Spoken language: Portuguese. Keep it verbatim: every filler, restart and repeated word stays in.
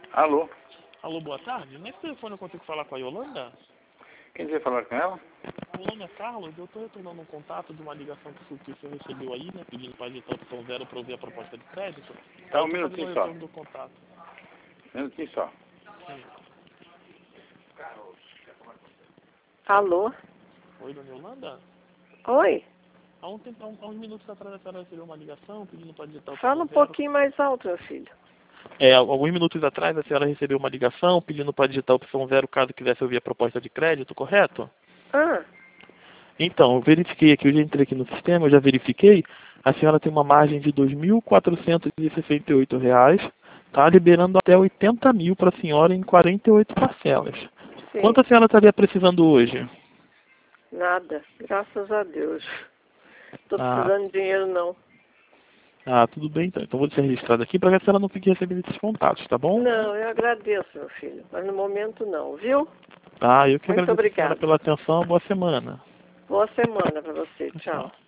Alô? Alô, boa tarde. Nesse telefone eu consigo falar com a Yolanda? Quem quiser falar com ela? Meu nome é Carlos, eu estou retornando um contato de uma ligação que o senhor recebeu aí, né? Pedindo para digitar a opção zero para ouvir a proposta de crédito. Tá, um eu estou fazendo o minutinho só. retorno do contato. Um minutinho só. Sim. Alô? Oi, dona Yolanda? Oi? Há, um tempo, há, um, há uns minutos atrás a senhora recebeu uma ligação pedindo para digitar a opção Fala um zero. pouquinho mais alto, meu filho. É, alguns minutos atrás a senhora recebeu uma ligação pedindo para digitar a opção zero caso quisesse ouvir a proposta de crédito, correto? Ah, Então, eu verifiquei aqui, eu já entrei aqui no sistema, eu já verifiquei, a senhora tem uma margem de dois mil quatrocentos e sessenta e oito reais, tá liberando até oitenta mil para a senhora em quarenta e oito parcelas. sim. Quanto a senhora estaria precisando hoje? Nada. Graças a Deus. Tô Ah. precisando de dinheiro, não. Ah, tudo bem então. Então vou deixar registrado aqui para que a senhora não fique recebendo esses contatos, tá bom? Não, eu agradeço, meu filho. Mas no momento não, viu? Ah, eu que Muito agradeço a senhora obrigada. pela atenção. Boa semana. Boa semana para você. Tchau. Tchau.